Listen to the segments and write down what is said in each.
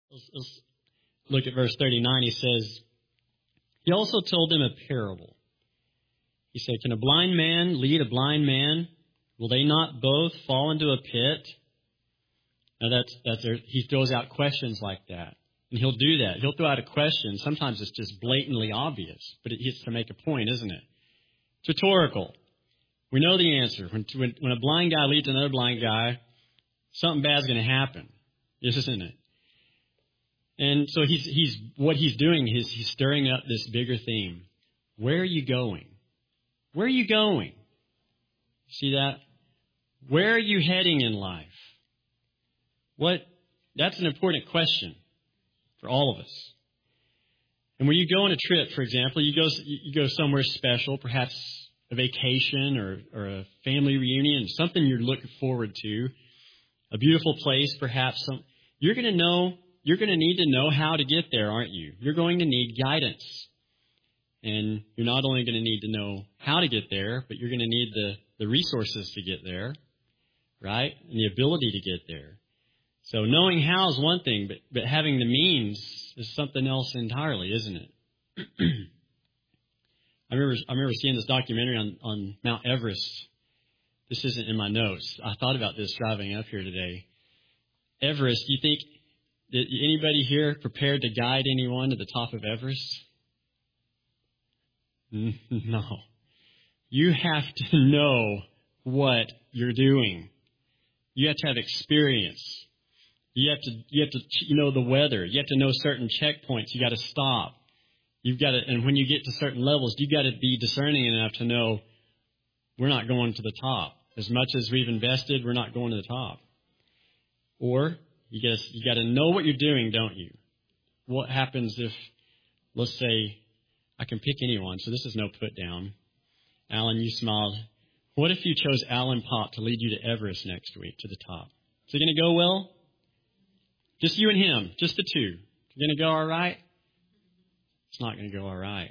Let's look at verse 39. He says, he also told them a parable. He said, can a blind man lead a blind man? Will they not both fall into a pit? Now he throws out questions like that. And he'll do that. He'll throw out a question. Sometimes it's just blatantly obvious, but it gets to make a point, isn't it? It's rhetorical. We know the answer. When a blind guy leads another blind guy, something bad's going to happen, isn't it? And so what he's doing is he's stirring up this bigger theme. Where are you going? Where are you going? See that? Where are you heading in life? That's an important question for all of us. And when you go on a trip, for example, you go somewhere special, perhaps a vacation or a family reunion, something you're looking forward to, a beautiful place, perhaps. You're going to need to know how to get there, aren't you? You're going to need guidance. And you're not only going to need to know how to get there, but you're going to need the resources to get there, right? And the ability to get there. So knowing how is one thing, but having the means is something else entirely, isn't it? I remember seeing this documentary on Mount Everest. This isn't in my notes. I thought about this driving up here today. Everest, do you think anybody here prepared to guide anyone to the top of Everest? No. You have to know what you're doing. You have to have experience. You have to know the weather. You have to know certain checkpoints. You got to stop. And when you get to certain levels, you got to be discerning enough to know we're not going to the top. As much as we've invested, we're not going to the top. Or you got to know what you're doing, don't you? What happens if, let's say, I can pick anyone, so this is no put down. Alan, you smiled. What if you chose Alan Pop to lead you to Everest next week, to the top? Is it going to go well? Just you and him, just the two. Is it going to go all right? It's not going to go all right.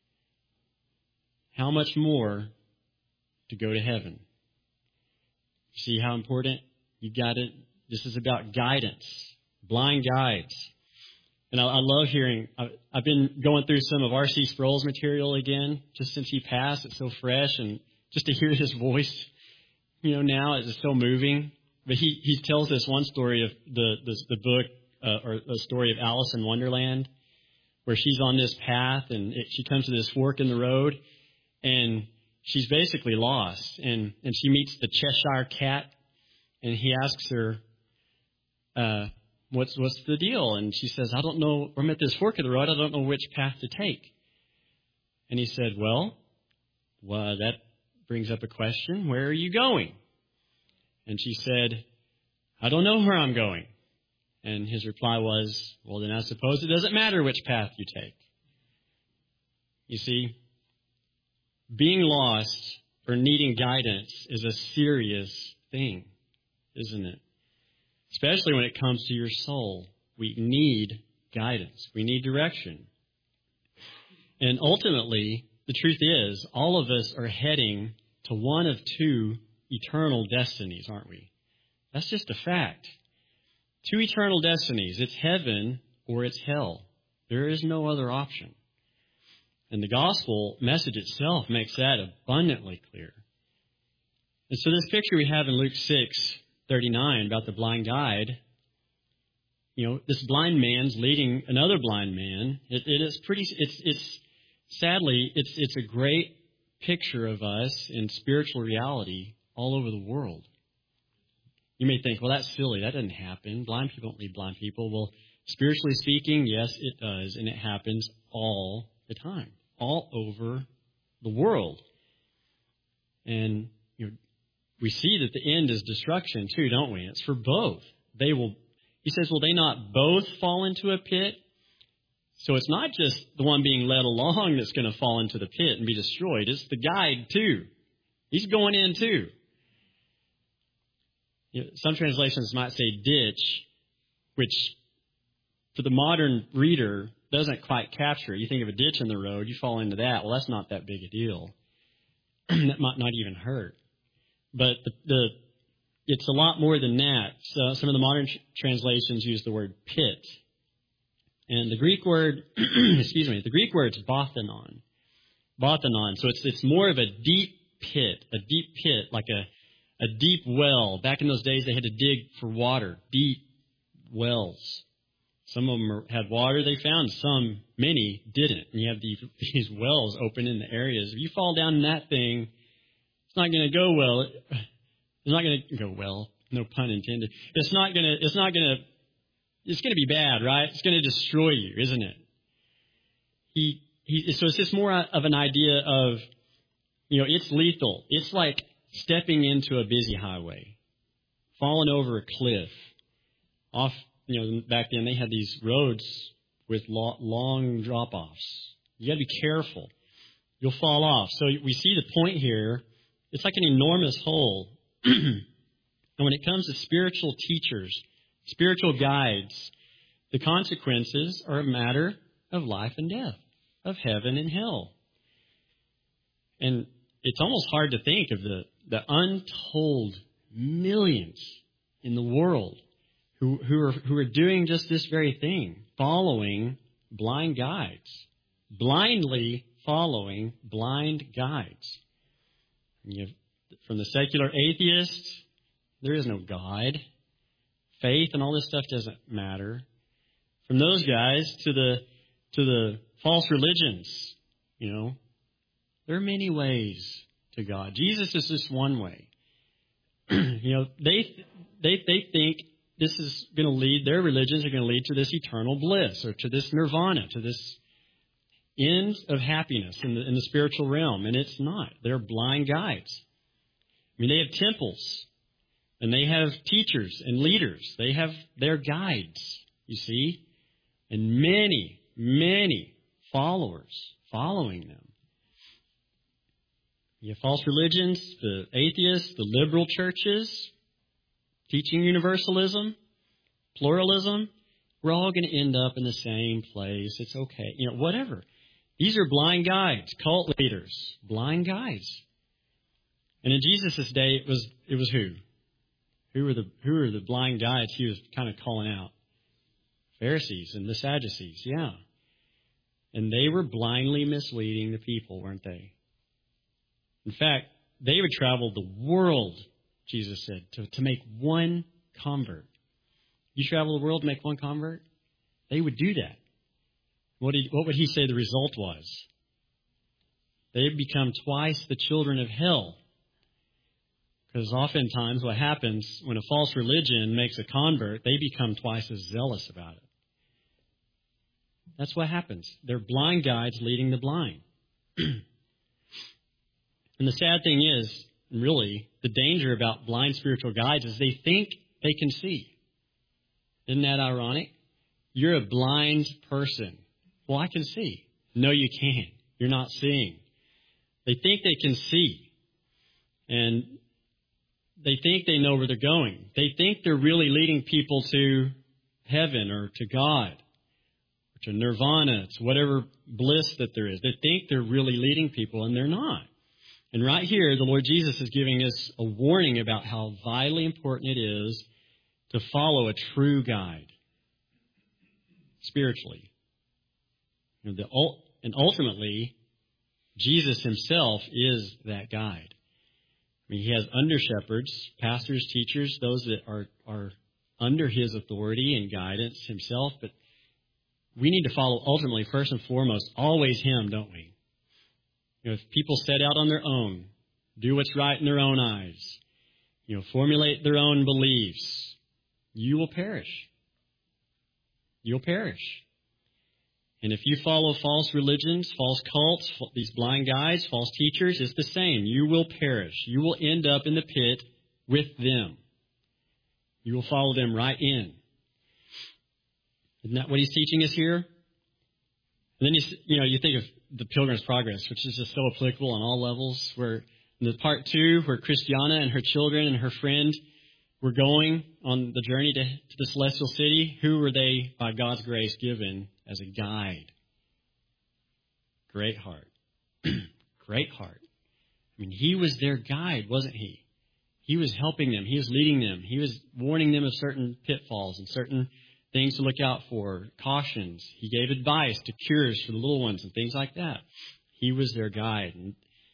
How much more to go to heaven? See how important? This is about guidance, blind guides. And I love hearing, I've been going through some of R.C. Sproul's material again, just since he passed. It's so fresh, and just to hear his voice, now it's so moving. But he tells this one story of the book, or the story of Alice in Wonderland, where she's on this path, and she comes to this fork in the road, and she's basically lost. And she meets the Cheshire Cat, and he asks her, what's the deal? And she says, I don't know. I'm at this fork of the road. I don't know which path to take. And he said, well, that brings up a question. Where are you going? And she said, I don't know where I'm going. And his reply was, well, then I suppose it doesn't matter which path you take. You see, being lost or needing guidance is a serious thing, isn't it? Especially when it comes to your soul. We need guidance. We need direction. And ultimately, the truth is, all of us are heading to one of two eternal destinies, aren't we? That's just a fact. Two eternal destinies. It's heaven or it's hell. There is no other option. And the gospel message itself makes that abundantly clear. And so this picture we have in Luke 6:39 about the blind guide, this blind man's leading another blind man. Sadly, it's a great picture of us in spiritual reality all over the world. You may think, well, that's silly. That doesn't happen. Blind people don't lead blind people. Well, spiritually speaking, yes, it does. And it happens all the time, all over the world. And, we see that the end is destruction too, don't we? It's for both. He says, will they not both fall into a pit? So it's not just the one being led along that's going to fall into the pit and be destroyed. It's the guide too. He's going in too. Some translations might say ditch, which for the modern reader doesn't quite capture it. You think of a ditch in the road, you fall into that. Well, that's not that big a deal. That might not even hurt. But it's a lot more than that. So some of the modern translations use the word pit And the Greek word, the Greek word is bathanon. Bathanon. So it's more of a deep pit, like a deep well. Back in those days, they had to dig for water, deep wells. Some of them had water they found, many didn't. And you have these wells open in the areas. If you fall down in that thing, it's not going to go well. It's not going to go well. No pun intended. It's going to be bad, right? It's going to destroy you, isn't it? So it's just more of an idea of, it's lethal. It's like stepping into a busy highway, falling over a cliff. Back then they had these roads with long drop-offs. You got to be careful. You'll fall off. So we see the point here. It's like an enormous hole. And when it comes to spiritual teachers, spiritual guides, the consequences are a matter of life and death, of heaven and hell. And it's almost hard to think of the untold millions in the world who are doing just this very thing, following blind guides, blindly following blind guides. From the secular atheist, there is no guide. Faith and all this stuff doesn't matter. From those guys to the false religions, there are many ways to God. Jesus is just one way. They think this is going to lead, their religions are going to lead to this eternal bliss or to this nirvana, to this end of happiness in the spiritual realm. And it's not. They're blind guides. They have temples and they have teachers and leaders. They have their guides, you see, and many, many followers following them. You have false religions, the atheists, the liberal churches, teaching universalism, pluralism. We're all going to end up in the same place. It's okay. Whatever. These are blind guides, cult leaders, blind guides. And in Jesus' day, it was who? Who were the blind guides he was kind of calling out? Pharisees and the Sadducees, yeah. And they were blindly misleading the people, weren't they? In fact, they would travel the world, Jesus said, to make one convert. You travel the world to make one convert? They would do that. What would he say the result was? They become twice the children of hell. Because oftentimes what happens when a false religion makes a convert, they become twice as zealous about it. That's what happens. They're blind guides leading the blind. And the sad thing is, really, the danger about blind spiritual guides is they think they can see. Isn't that ironic? You're a blind person. Well, I can see. No, you can't. You're not seeing. They think they can see. And they think they know where they're going. They think they're really leading people to heaven or to God, or to nirvana, to whatever bliss that there is. They think they're really leading people, and they're not. And right here, the Lord Jesus is giving us a warning about how vitally important it is to follow a true guide spiritually. And ultimately, Jesus himself is that guide. He has under-shepherds, pastors, teachers, those that are under his authority and guidance himself. But we need to follow ultimately, first and foremost, always him, don't we? If people set out on their own, do what's right in their own eyes, formulate their own beliefs, you will perish. You'll perish. And if you follow false religions, false cults, these blind guides, false teachers, it's the same. You will perish. You will end up in the pit with them. You will follow them right in. Isn't that what he's teaching us here? And then you think of the Pilgrim's Progress, which is just so applicable on all levels, where in the part 2, where Christiana and her children and her friend were going on the journey to the celestial city, who were they, by God's grace, given as a guide? Greatheart. Greatheart. He was their guide, wasn't he? He was helping them. He was leading them. He was warning them of certain pitfalls and certain things to look out for, cautions. He gave advice to cures for the little ones and things like that. He was their guide. And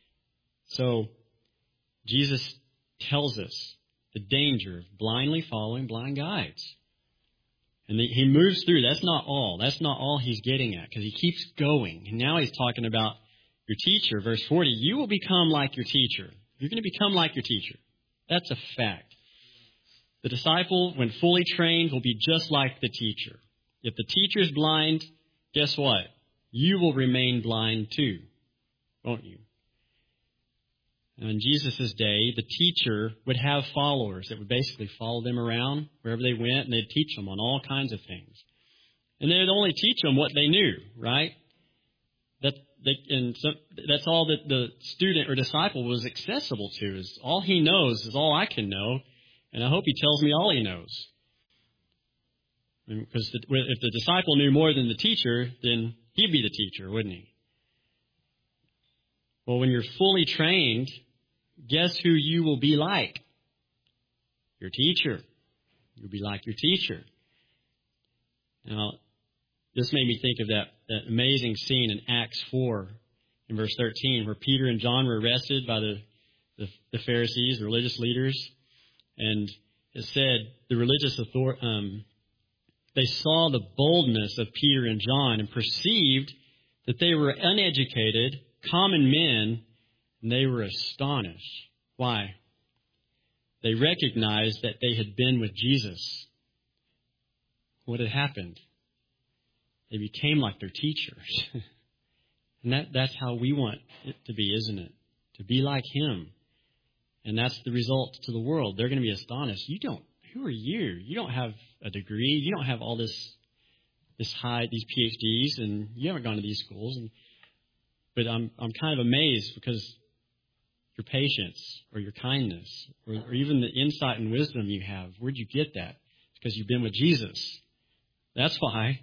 so Jesus tells us the danger of blindly following blind guides. And he moves through. That's not all. That's not all he's getting at, because he keeps going. And now he's talking about your teacher. Verse 40, you will become like your teacher. You're going to become like your teacher. That's a fact. The disciple, when fully trained, will be just like the teacher. If the teacher is blind, guess what? You will remain blind too, won't you? Now, in Jesus' day, the teacher would have followers that would basically follow them around wherever they went, and they'd teach them on all kinds of things. And they'd only teach them what they knew, right? That's all that the student or disciple was accessible to. Is all he knows is all I can know, and I hope he tells me all he knows. Because if the disciple knew more than the teacher, then he'd be the teacher, wouldn't he? Well, when you're fully trained, guess who you will be like? Your teacher. You'll be like your teacher. Now, this made me think of that amazing scene in Acts 4 in verse 13 where Peter and John were arrested by the Pharisees, the religious leaders. And it said the religious authority, they saw the boldness of Peter and John and perceived that they were uneducated, common men, and they were astonished. Why? They recognized that they had been with Jesus. What had happened? They became like their teachers. And that's how we want it to be, isn't it? To be like him. And that's the result to the world. They're going to be astonished. Who are you? You don't have a degree. You don't have all these PhDs, and you haven't gone to these schools. But I'm kind of amazed because your patience or your kindness or even the insight and wisdom you have, where'd you get that? It's because you've been with Jesus. That's why.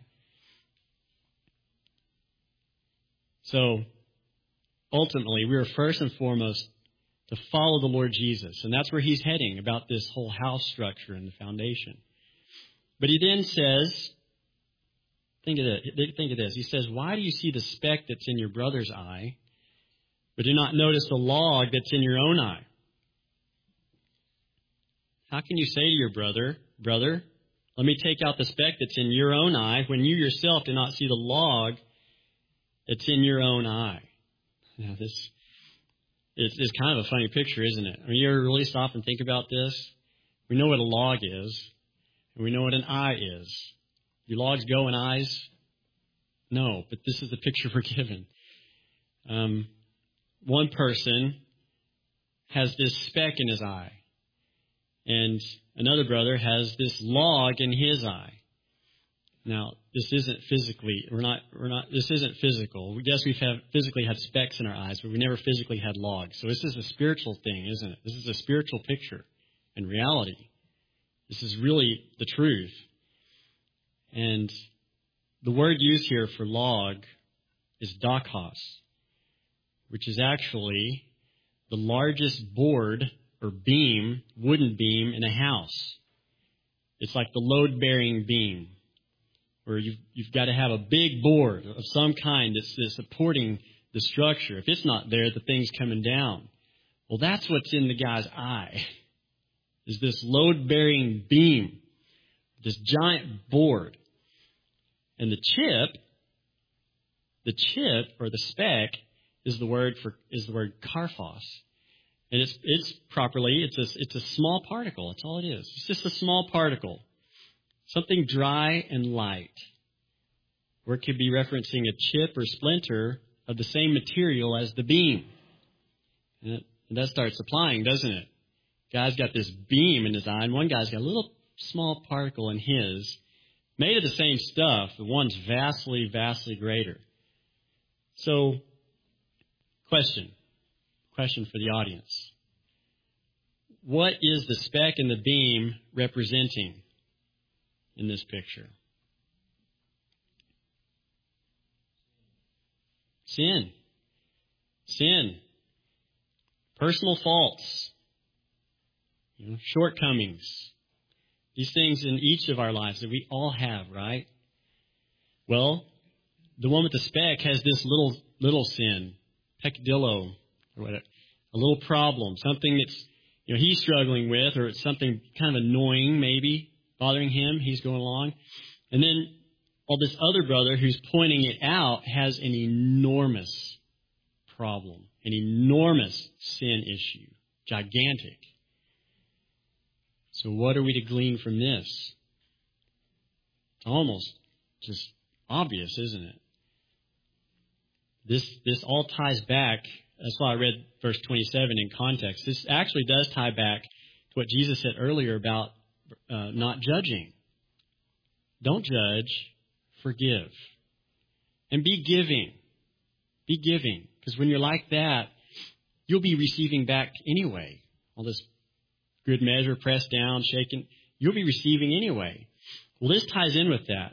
So, ultimately, we are first and foremost to follow the Lord Jesus. And that's where he's heading about this whole house structure and the foundation. But he then says, think of this. He says, why do you see the speck that's in your brother's eye, but do not notice the log that's in your own eye? How can you say to your brother, let me take out the speck that's in your own eye, when you yourself do not see the log that's in your own eye? Now, this is kind of a funny picture, isn't it? I mean, you ever really stop and think about this? We know what a log is, and we know what an eye is. Do logs go in eyes? No, but this is the picture we're given. One person has this speck in his eye, and another brother has this log in his eye. Now, this isn't physically, this isn't physical. Yes, we've physically had specks in our eyes, but we never physically had logs. So this is a spiritual thing, isn't it? This is a spiritual picture and reality. This is really the truth. And the word used here for log is dakos, which is actually the largest board or beam, wooden beam in a house. It's like the load-bearing beam, where you've got to have a big board of some kind that's supporting the structure. If it's not there, the thing's coming down. Well, that's what's in the guy's eye, is this load-bearing beam, this giant board. And the chip or the speck is the word karphos. And it's a small particle. That's all it is. It's just a small particle. Something dry and light. Or it could be referencing a chip or splinter of the same material as the beam. And that starts applying, doesn't it? Guy's got this beam in his eye, and one guy's got a little small particle in his, made of the same stuff, but one's vastly, vastly greater. So, question for the audience. What is the speck and the beam representing in this picture? Sin. Personal faults. Shortcomings. These things in each of our lives that we all have, right? Well, the one with the speck has this little sin, peccadillo, or whatever, a little problem, something that's he's struggling with, or it's something kind of annoying, maybe bothering him. He's going along, and then this other brother who's pointing it out has an enormous problem, an enormous sin issue, gigantic. So what are we to glean from this? It's almost just obvious, isn't it? This all ties back. That's why I read verse 27 in context. This actually does tie back to what Jesus said earlier about not judging. Don't judge, forgive. And be giving. Be giving. Because when you're like that, you'll be receiving back anyway. All this good measure, pressed down, shaken, you'll be receiving anyway. Well, this ties in with that.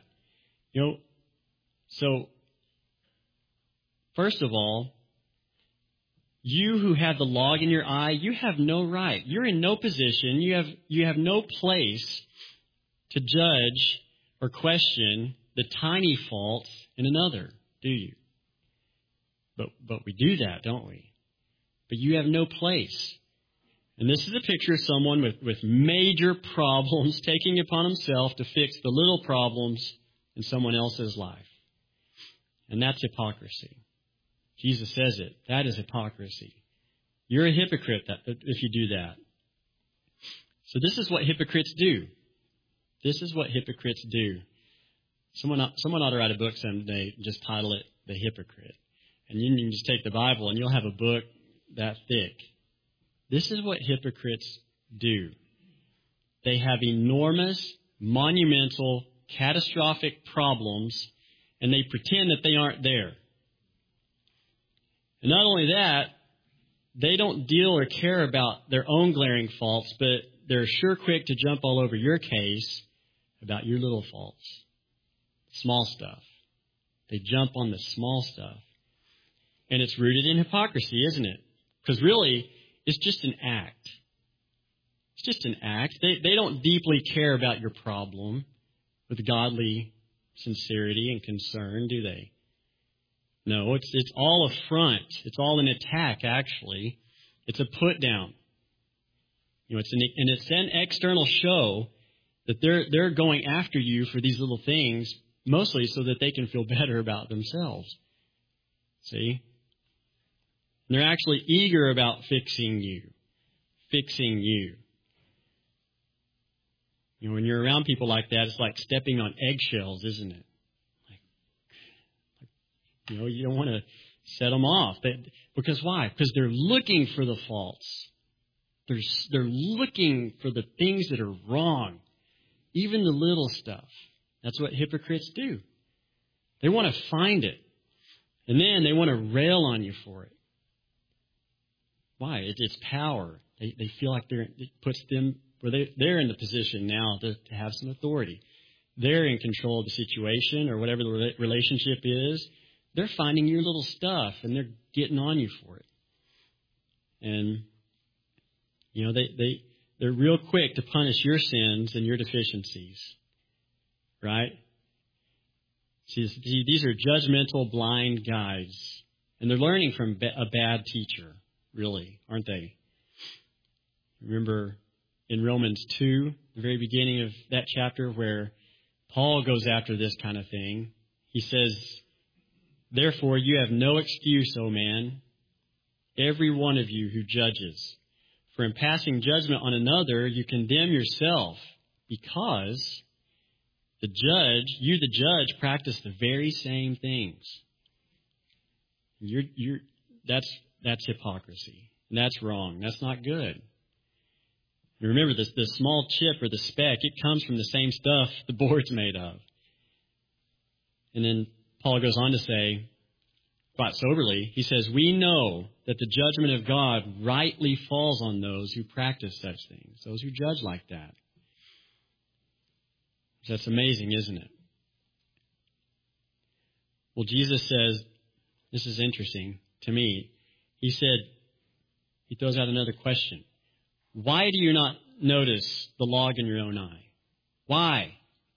So, first of all, you who have the log in your eye, you have no right. You're in no position. You have no place to judge or question the tiny faults in another, do you? But we do that, don't we? But you have no place. And this is a picture of someone with major problems taking it upon himself to fix the little problems in someone else's life. And that's hypocrisy. Jesus says it. That is hypocrisy. You're a hypocrite if you do that. So this is what hypocrites do. This is what hypocrites do. Someone ought to write a book someday and just title it The Hypocrite. And you can just take the Bible and you'll have a book that thick. This is what hypocrites do. They have enormous, monumental, catastrophic problems, and they pretend that they aren't there. And not only that, they don't deal or care about their own glaring faults, but they're sure quick to jump all over your case about your little faults. Small stuff. They jump on the small stuff. And it's rooted in hypocrisy, isn't it? Because really, it's just an act. It's just an act. They don't deeply care about your problem with godly sincerity and concern, do they? No, it's all a front. It's all an attack, actually. It's a put down. It's an external show that they're going after you for these little things, mostly so that they can feel better about themselves. See? And they're actually eager about fixing you. Fixing you. When you're around people like that, it's like stepping on eggshells, isn't it? You don't want to set them off. Because why? Because they're looking for the faults. They're looking for the things that are wrong. Even the little stuff. That's what hypocrites do. They want to find it. And then they want to rail on you for it. Why? It's power. They feel like it puts them where they're in the position now to have some authority. They're in control of the situation or whatever the relationship is. They're finding your little stuff and they're getting on you for it. And, they're real quick to punish your sins and your deficiencies. Right? See, these are judgmental, blind guides. And they're learning from a bad teacher, really, aren't they? Remember in Romans 2, the very beginning of that chapter, where Paul goes after this kind of thing. He says, "Therefore you have no excuse, O man, every one of you who judges. For in passing judgment on another, you condemn yourself, because the judge, practice the very same things." That's hypocrisy. And that's wrong. That's not good. You remember this, the small chip or the speck, it comes from the same stuff the board's made of. And then Paul goes on to say, quite soberly, he says, "We know that the judgment of God rightly falls on those who practice such things," those who judge like that. That's amazing, isn't it? Well, Jesus says, this is interesting to me. He throws out another question. Why do you not notice the log in your own eye? Why?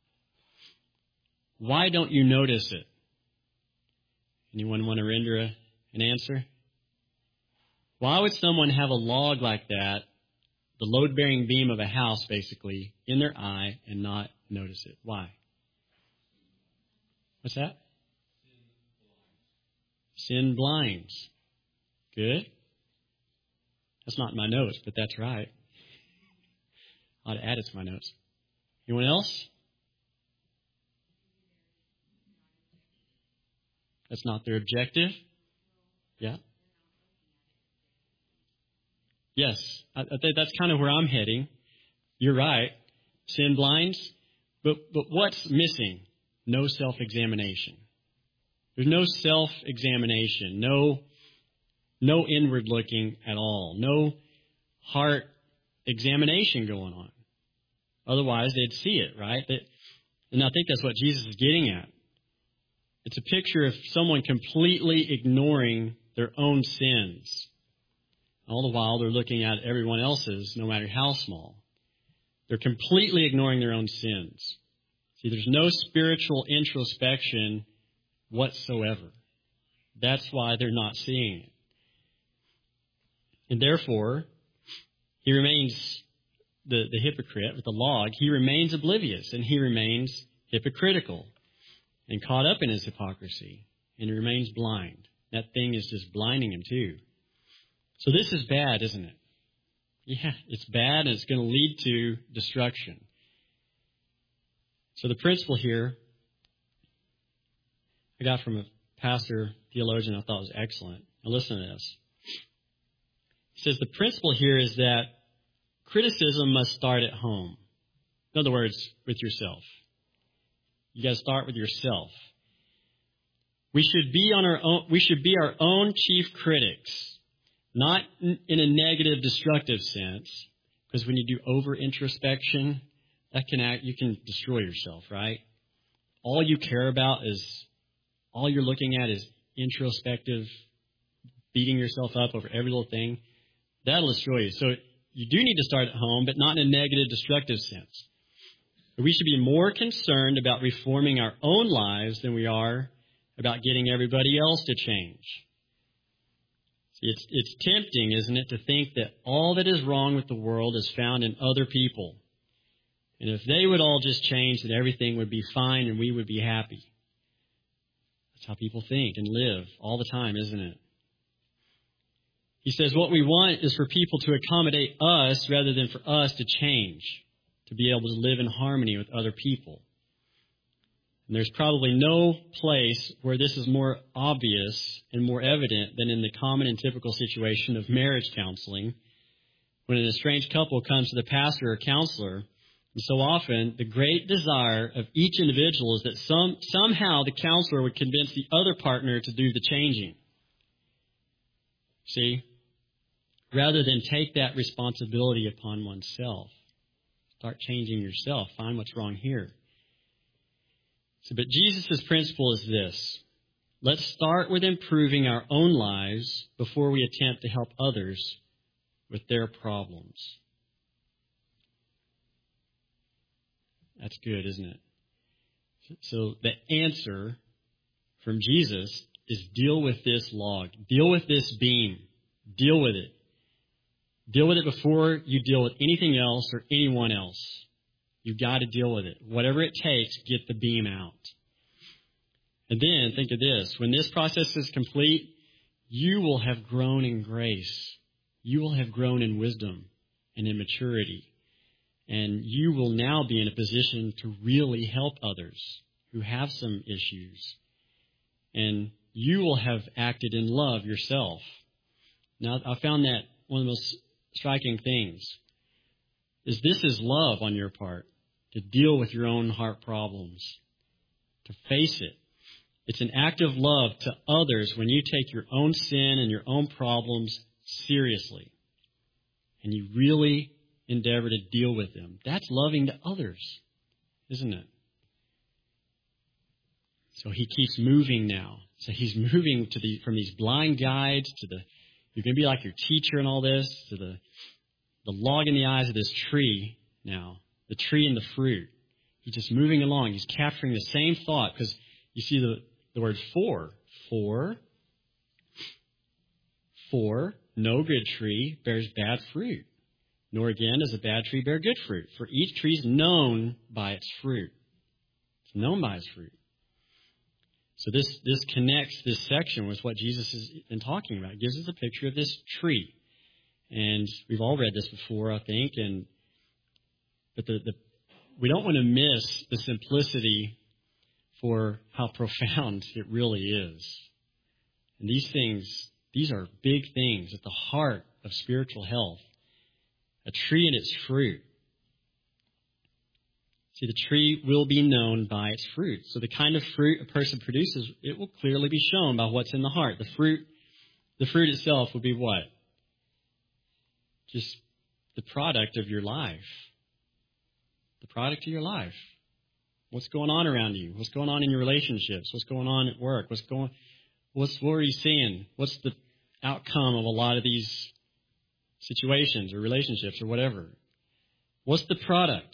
Why don't you notice it? Anyone want to render an answer? Why would someone have a log like that, the load-bearing beam of a house basically, in their eye and not notice it? Why? What's that? Sin blinds. Good. That's not in my notes, but that's right. I ought to add it to my notes. Anyone else? That's not their objective? Yeah? Yes. I think that's kind of where I'm heading. You're right. Sin blinds. But what's missing? No self-examination. There's no self-examination. No inward looking at all. No heart examination going on. Otherwise, they'd see it, right? And I think that's what Jesus is getting at. It's a picture of someone completely ignoring their own sins. All the while, they're looking at everyone else's, no matter how small. They're completely ignoring their own sins. See, there's no spiritual introspection whatsoever. That's why they're not seeing it. And therefore, he remains the hypocrite with the log. He remains oblivious, and he remains hypocritical and caught up in his hypocrisy, and he remains blind. That thing is just blinding him too. So this is bad, isn't it? Yeah, it's bad, and it's going to lead to destruction. So the principle here I got from a pastor, theologian, I thought was excellent. Now listen to this. He says the principle here is that criticism must start at home. In other words, with yourself. You got to start with yourself. We should be our own chief critics, not in a negative, destructive sense, because when you do over introspection, you can destroy yourself, right? All you care about all you're looking at is introspective, beating yourself up over every little thing. That'll destroy you. So you do need to start at home, but not in a negative, destructive sense. We should be more concerned about reforming our own lives than we are about getting everybody else to change. See, it's tempting, isn't it, to think that all that is wrong with the world is found in other people. And if they would all just change, then everything would be fine and we would be happy. That's how people think and live all the time, isn't it? He says what we want is for people to accommodate us rather than for us to change, to be able to live in harmony with other people. And there's probably no place where this is more obvious and more evident than in the common and typical situation of marriage counseling. When an estranged couple comes to the pastor or counselor, and so often the great desire of each individual is that somehow the counselor would convince the other partner to do the changing. See? Rather than take that responsibility upon oneself. Start changing yourself. Find what's wrong here. So, but Jesus' principle is this. Let's start with improving our own lives before we attempt to help others with their problems. That's good, isn't it? So the answer from Jesus is deal with this log. Deal with this beam. Deal with it. Deal with it before you deal with anything else or anyone else. You've got to deal with it. Whatever it takes, get the beam out. And then think of this. When this process is complete, you will have grown in grace. You will have grown in wisdom and in maturity. And you will now be in a position to really help others who have some issues. And you will have acted in love yourself. Now, I found that one of the most striking things is this is love on your part, to deal with your own heart problems, to face it. It's an act of love to others when you take your own sin and your own problems seriously, and you really endeavor to deal with them. That's loving to others, isn't it? So he keeps moving now. So he's moving from these blind guides to you're going to be like your teacher and all this, to the log in the eyes of this tree now, the tree and the fruit. He's just moving along. He's capturing the same thought because you see the word for. For no good tree bears bad fruit, nor again does a bad tree bear good fruit. For each tree is known by its fruit. It's known by its fruit. So this connects this section with what Jesus has been talking about. It gives us a picture of this tree. And we've all read this before, I think. But we don't want to miss the simplicity for how profound it really is. And these are big things at the heart of spiritual health. A tree and its fruit. See, the tree will be known by its fruit. So the kind of fruit a person produces, it will clearly be shown by what's in the heart. The fruit itself will be what? Just the product of your life. The product of your life. What's going on around you? What's going on in your relationships? What's going on at work? What are you seeing? What's the outcome of a lot of these situations or relationships or whatever? What's the product?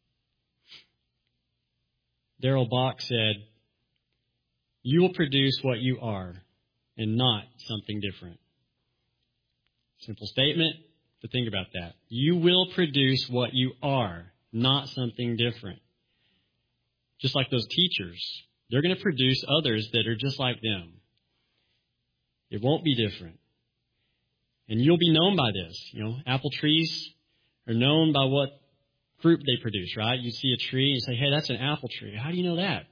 Darrell Bach said, "You will produce what you are and not something different." Simple statement, but think about that. You will produce what you are, not something different. Just like those teachers, they're going to produce others that are just like them. It won't be different. And you'll be known by this. Apple trees are known by what fruit they produce, right? You see a tree and you say, hey, that's an apple tree. How do you know that?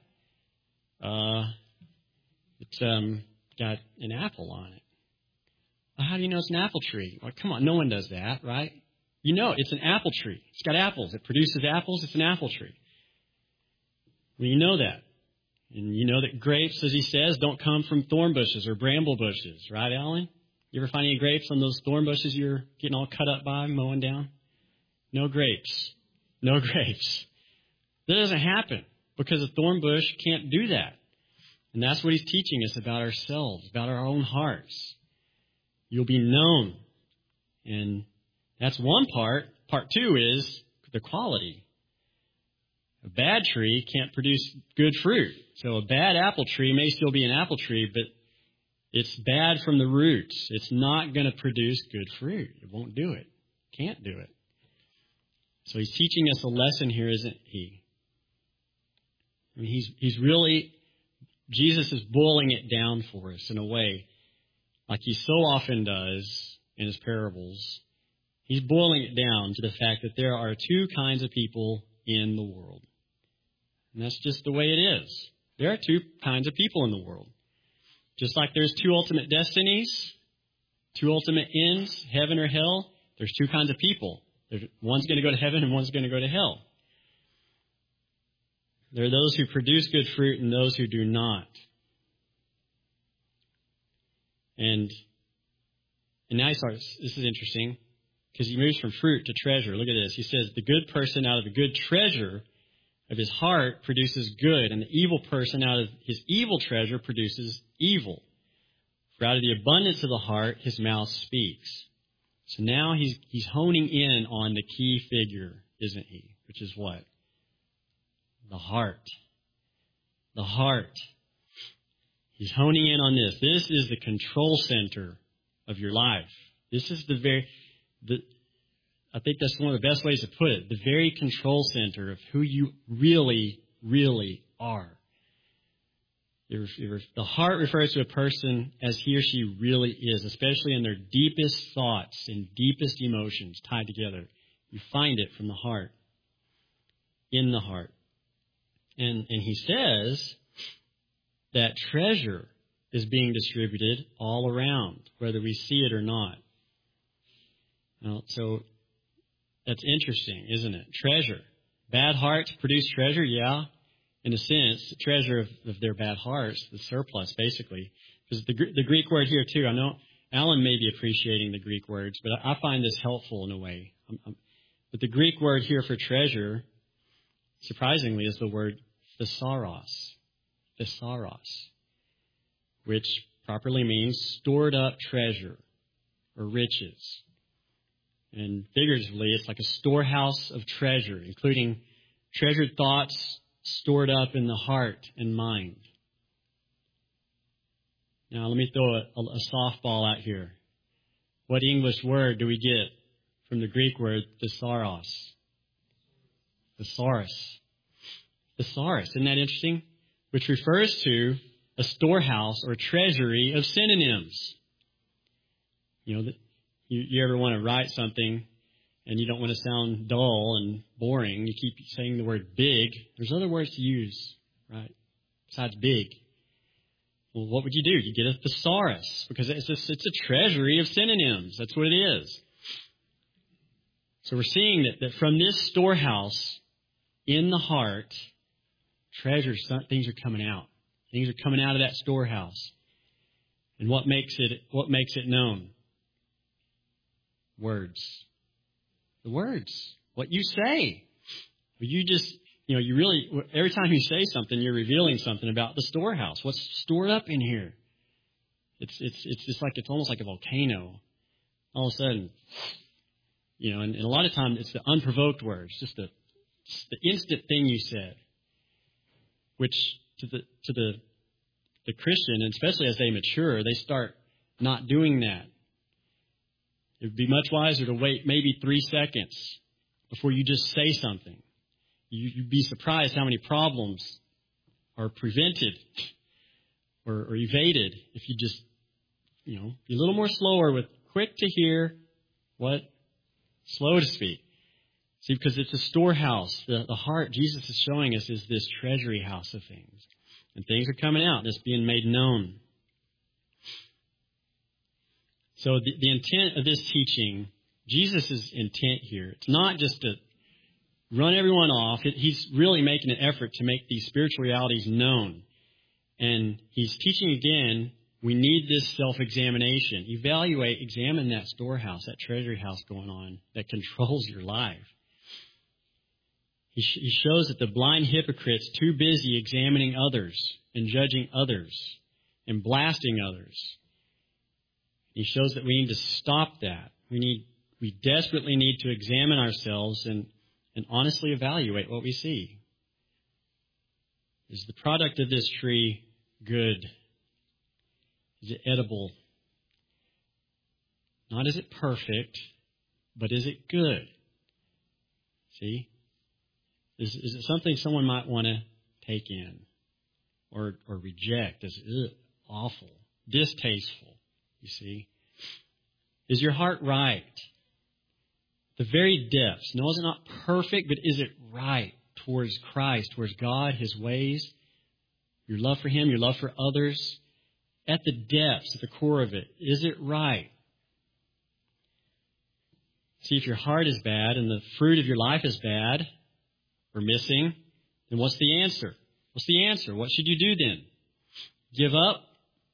It's got an apple on it. Well, how do you know it's an apple tree? Well, come on, no one does that, right? You know it's an apple tree. It's got apples. It produces apples. It's an apple tree. Well, you know that. And you know that grapes, as he says, don't come from thorn bushes or bramble bushes, right, Alan? You ever find any grapes on those thorn bushes you're getting all cut up by, mowing down? No grapes. No grapes. That doesn't happen because a thorn bush can't do that. And that's what he's teaching us about ourselves, about our own hearts. You'll be known. And that's one part. Part two is the quality. A bad tree can't produce good fruit. So a bad apple tree may still be an apple tree, but it's bad from the roots. It's not going to produce good fruit. It won't do it. Can't do it. So he's teaching us a lesson here, isn't he? I mean, Jesus is boiling it down for us in a way, like he so often does in his parables. He's boiling it down to the fact that there are two kinds of people in the world. And that's just the way it is. There are two kinds of people in the world. Just like there's two ultimate destinies, two ultimate ends, heaven or hell, there's two kinds of people. One's going to go to heaven and one's going to go to hell. There are those who produce good fruit and those who do not. And now he starts, this is interesting, because he moves from fruit to treasure. Look at this. He says, the good person out of the good treasure of his heart produces good, and the evil person out of his evil treasure produces evil. For out of the abundance of the heart, his mouth speaks. So now he's honing in on the key figure, isn't he? Which is what? The heart. The heart. He's honing in on this. This is the control center of your life. This is I think that's one of the best ways to put it. The very control center of who you really, really are. The heart refers to a person as he or she really is, especially in their deepest thoughts and deepest emotions tied together. You find it from the heart, in the heart. And he says that treasure is being distributed all around, whether we see it or not. Now, so that's interesting, isn't it? Treasure. Bad hearts produce treasure, yeah. In a sense, the treasure of their bad hearts, the surplus, basically. Because the Greek word here, too, I know Alan may be appreciating the Greek words, but I find this helpful in a way. But the Greek word here for treasure, surprisingly, is the word thesaurus. Thesaurus. Which properly means stored up treasure or riches. And figuratively, it's like a storehouse of treasure, including treasured thoughts stored up in the heart and mind. Now, let me throw a softball out here. What English word do we get from the Greek word thesaurus? Thesaurus. Thesaurus. Isn't that interesting? Which refers to a storehouse or treasury of synonyms. You know, you ever want to write something and you don't want to sound dull and boring. You keep saying the word big. There's other words to use, right, besides big. Well, what would you do? You get a thesaurus because it's a treasury of synonyms. That's what it is. So we're seeing that from this storehouse in the heart, things are coming out. Things are coming out of that storehouse. And what makes it known? Words. The words. What you say. You just, you really, every time you say something, you're revealing something about the storehouse. What's stored up in here? It's just like, it's almost like a volcano. All of a sudden, and a lot of times it's the unprovoked words, just the instant thing you said, which to the Christian, and especially as they mature, they start not doing that. It would be much wiser to wait maybe 3 seconds before you just say something. You'd be surprised how many problems are prevented or evaded if you just, be a little more slower with quick to hear, slow to speak. See, because it's a storehouse. The heart, Jesus is showing us, is this treasury house of things. And things are coming out, just being made known. So the intent of this teaching, Jesus' intent here, it's not just to run everyone off. He's really making an effort to make these spiritual realities known. And he's teaching again, we need this self-examination. Examine that storehouse, that treasury house going on that controls your life. He shows that the blind hypocrite's too busy examining others and judging others and blasting others. He shows that we need to stop that. We desperately need to examine ourselves and honestly evaluate what we see. Is the product of this tree good? Is it edible? Not is it perfect, but is it good? See? Is it something someone might want to take in or reject as awful, distasteful? You see? Is your heart right? The very depths. No, is it not perfect, but is it right towards Christ, towards God, His ways, your love for Him, your love for others? At the depths, at the core of it, is it right? See, if your heart is bad and the fruit of your life is bad or missing, then what's the answer? What's the answer? What should you do then? Give up?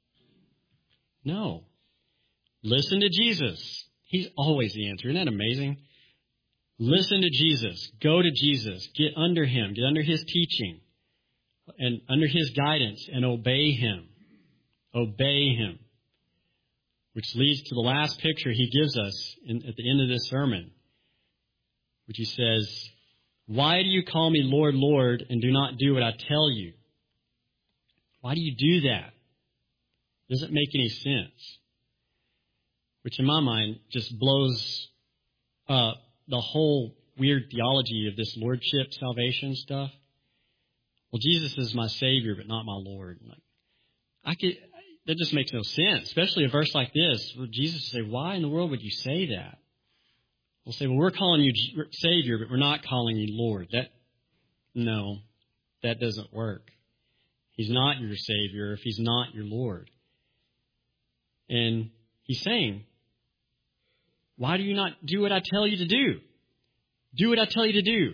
No. Listen to Jesus. He's always the answer. Isn't that amazing? Listen to Jesus. Go to Jesus. Get under Him. Get under His teaching and under His guidance and obey Him. Obey Him. Which leads to the last picture He gives us at the end of this sermon, which He says, "Why do you call me Lord, Lord, and do not do what I tell you?" Why do you do that? It doesn't make any sense. Which in my mind just blows up the whole weird theology of this lordship salvation stuff. Well, Jesus is my Savior, but not my Lord. That just makes no sense, especially a verse like this where Jesus would say, why in the world would you say that? We'll say, well, we're calling you Savior, but we're not calling you Lord. No, that doesn't work. He's not your Savior if He's not your Lord. And He's saying, why do you not do what I tell you to do? Do what I tell you to do.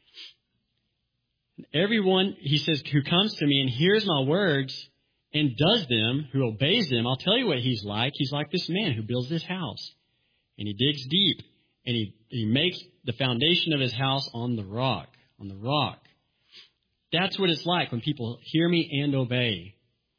Everyone, He says, who comes to me and hears my words and does them, who obeys them, I'll tell you what He's like. He's like this man who builds this house. And he digs deep. And he makes the foundation of his house on the rock. On the rock. That's what it's like when people hear me and obey.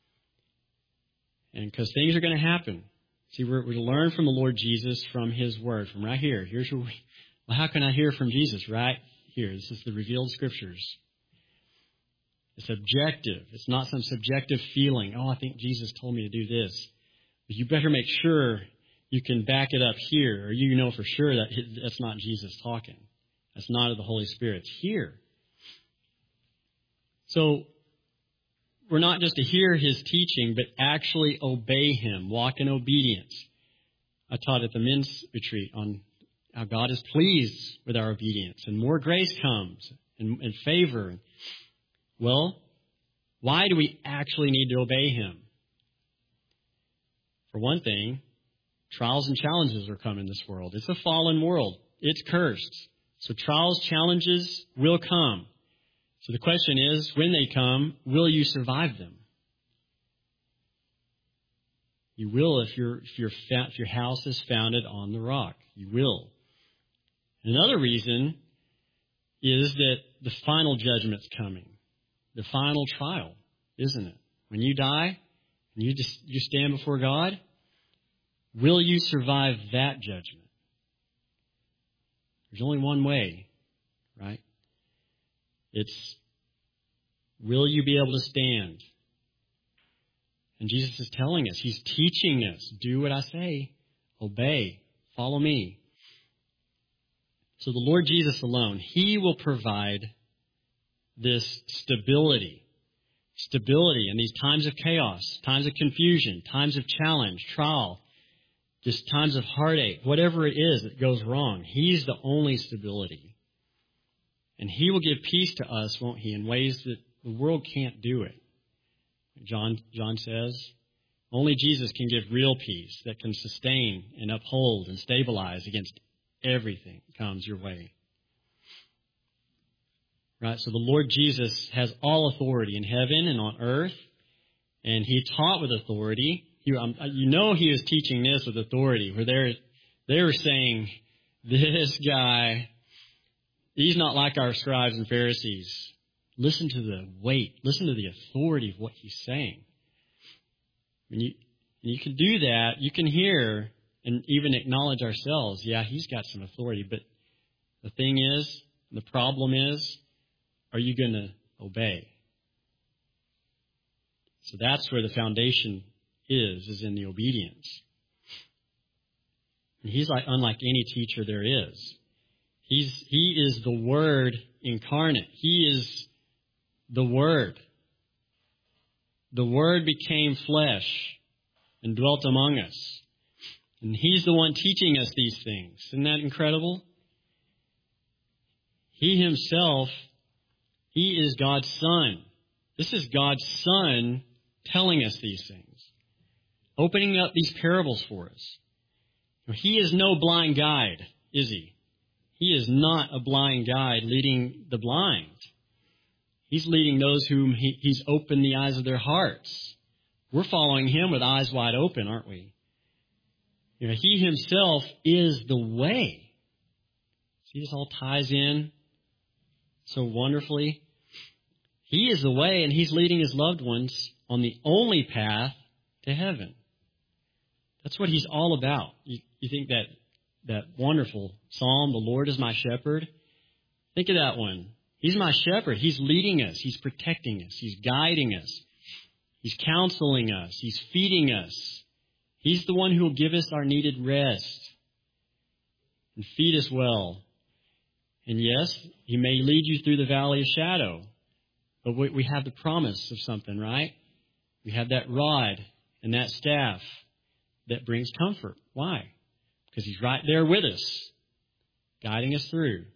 And because things are going to happen. See, we're to learn from the Lord Jesus from His Word, from right here. Well, how can I hear from Jesus, right here. This is the revealed Scriptures. It's objective. It's not some subjective feeling. Oh, I think Jesus told me to do this. But you better make sure you can back it up here, or you know for sure that that's not Jesus talking. That's not of the Holy Spirit. It's here. So we're not just to hear his teaching, but actually obey him, walk in obedience. I taught at the men's retreat on how God is pleased with our obedience, and more grace comes and favor. Well, why do we actually need to obey him? For one thing, trials and challenges are coming in this world. It's a fallen world. It's cursed. So trials, challenges will come. So the question is, when they come, will you survive them? You will if your house is founded on the rock. You will. Another reason is that the final judgment's coming. The final trial, isn't it? When you die and you stand before God, will you survive that judgment? There's only one way, right? It's, will you be able to stand? And Jesus is telling us, he's teaching us, do what I say, obey, follow me. So the Lord Jesus alone, he will provide this stability in these times of chaos, times of confusion, times of challenge, trial, just times of heartache, whatever it is that goes wrong. He's the only stability. And he will give peace to us, won't he, in ways that the world can't do it. John says, only Jesus can give real peace that can sustain and uphold and stabilize against everything that comes your way. Right? So the Lord Jesus has all authority in heaven and on earth, and he taught with authority. You know he was teaching this with authority, where they were saying, this guy, he's not like our scribes and Pharisees. Listen to the weight. Listen to the authority of what he's saying. When you can do that, you can hear and even acknowledge ourselves, yeah, he's got some authority. But the thing is, the problem is, are you going to obey? So that's where the foundation is in the obedience. And he's unlike any teacher there is. He is the Word incarnate. He is the Word. The Word became flesh and dwelt among us. And he's the one teaching us these things. Isn't that incredible? He himself, he is God's Son. This is God's Son telling us these things, opening up these parables for us. He is no blind guide, is he? He is not a blind guide leading the blind. He's leading those whom he's opened the eyes of their hearts. We're following him with eyes wide open, aren't we? He himself is the way. See, this all ties in so wonderfully. He is the way, and he's leading his loved ones on the only path to heaven. That's what he's all about. You think that wonderful psalm, the Lord is my shepherd? Think of that one. He's my shepherd. He's leading us. He's protecting us. He's guiding us. He's counseling us. He's feeding us. He's the one who will give us our needed rest and feed us well. And yes, he may lead you through the valley of shadow, but we have the promise of something, right? We have that rod and that staff that brings comfort. Why? Because he's right there with us, guiding us through.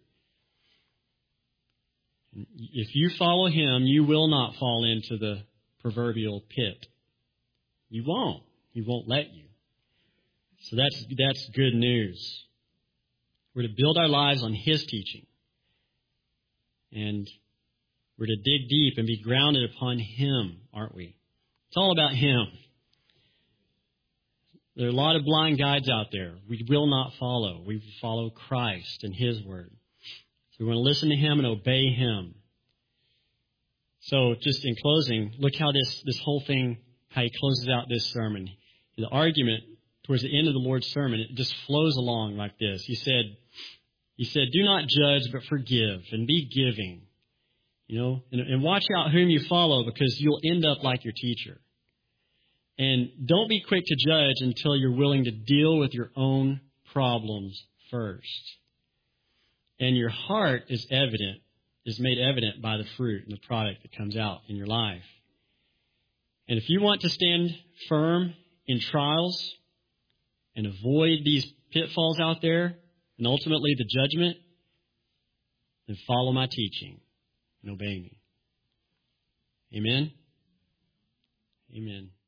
If you follow him, you will not fall into the proverbial pit. You won't. He won't let you. So that's good news. We're to build our lives on his teaching. And we're to dig deep and be grounded upon him, aren't we? It's all about him. There are a lot of blind guides out there. We will not follow. We follow Christ and his word. So we want to listen to him and obey him. So just in closing, look how this whole thing, how he closes out this sermon. The argument towards the end of the Lord's sermon, it just flows along like this. He said, He said, do not judge, but forgive, and be giving. And watch out whom you follow, because you'll end up like your teacher. And don't be quick to judge until you're willing to deal with your own problems first. And your heart is made evident by the fruit and the product that comes out in your life. And if you want to stand firm in trials and avoid these pitfalls out there and ultimately the judgment, then follow my teaching and obey me. Amen? Amen.